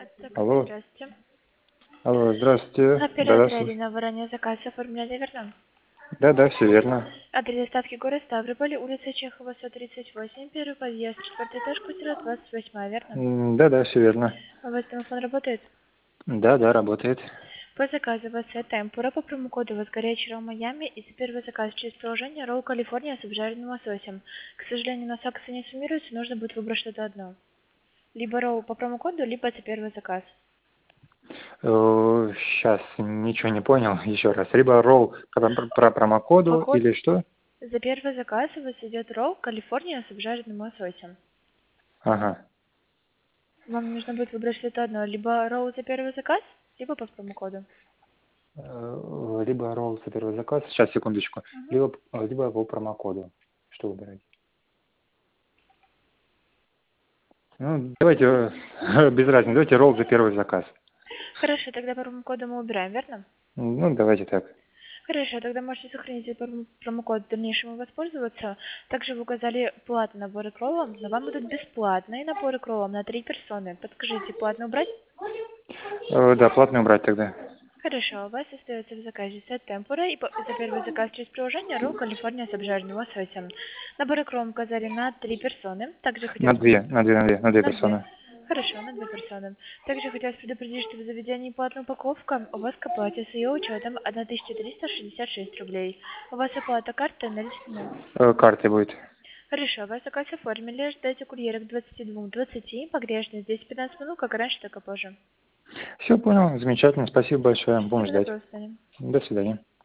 Такси, Алло, здравствуйте. алло, здравствуйте. Да-да, Оператор слушаю. Ирина, вы ранее заказ оформляли, верно? Да-да, все верно. Адрес доставки город Ставрополь, улица Чехова, 138, первый подъезд, четвертый этаж, квартира 28, верно? Да-да, все верно. У вас телефон работает? Да-да, работает. По заказу вас темпура по промокоду у вас горячий ролл Майами и за первый заказ через приложение ролл Калифорния с обжаренным лососем. К сожалению, на акции не суммируется, нужно будет выбрать что-то одно. Либо ролл по промокоду, либо за первый заказ. Сейчас ничего не понял. Еще раз. Либо ролл про промокоду Поход или что? за первый заказ у вас идет ролл Калифорния с обжаренным лососем. Ага. Вам нужно будет выбрать что-то одно. Либо ролл за первый заказ, либо по промокоду. Либо ролл за первый заказ. Сейчас, секундочку. Мгм. Либо по промокоду. Что выбирать? Ну, давайте, без разницы. Давайте ролл за первый заказ. Хорошо, тогда промокоду мы убираем, верно? Ну, давайте так. Хорошо, тогда можете сохранить этот промокод в дальнейшем и воспользоваться. Также вы указали платные наборы к роллам, но вам будут бесплатные наборы к роллам на 3 персоны. Подскажите, платно убрать? Да, платный убрать тогда. Хорошо, у вас остается в заказе сет темпура и за первый заказ через приложение ролл Калифорния с обжаренным лососем. Наборы к роллам указали на 3 персоны. Также хотелось На две на две. персоны. Хорошо, на две персоны. Также хотелось предупредить, что в заведении платная упаковка у вас к оплате с ее учетом 1366 рублей. У вас оплата картой наличными. Картой будет. Хорошо, вас заказ оформили. Ждайте курьера к 22:20. Погрешно здесь 15 минут, как раньше, так и позже. Все понял, замечательно, спасибо большое, будем Спасибо за ждать. вопрос, Таня. До свидания.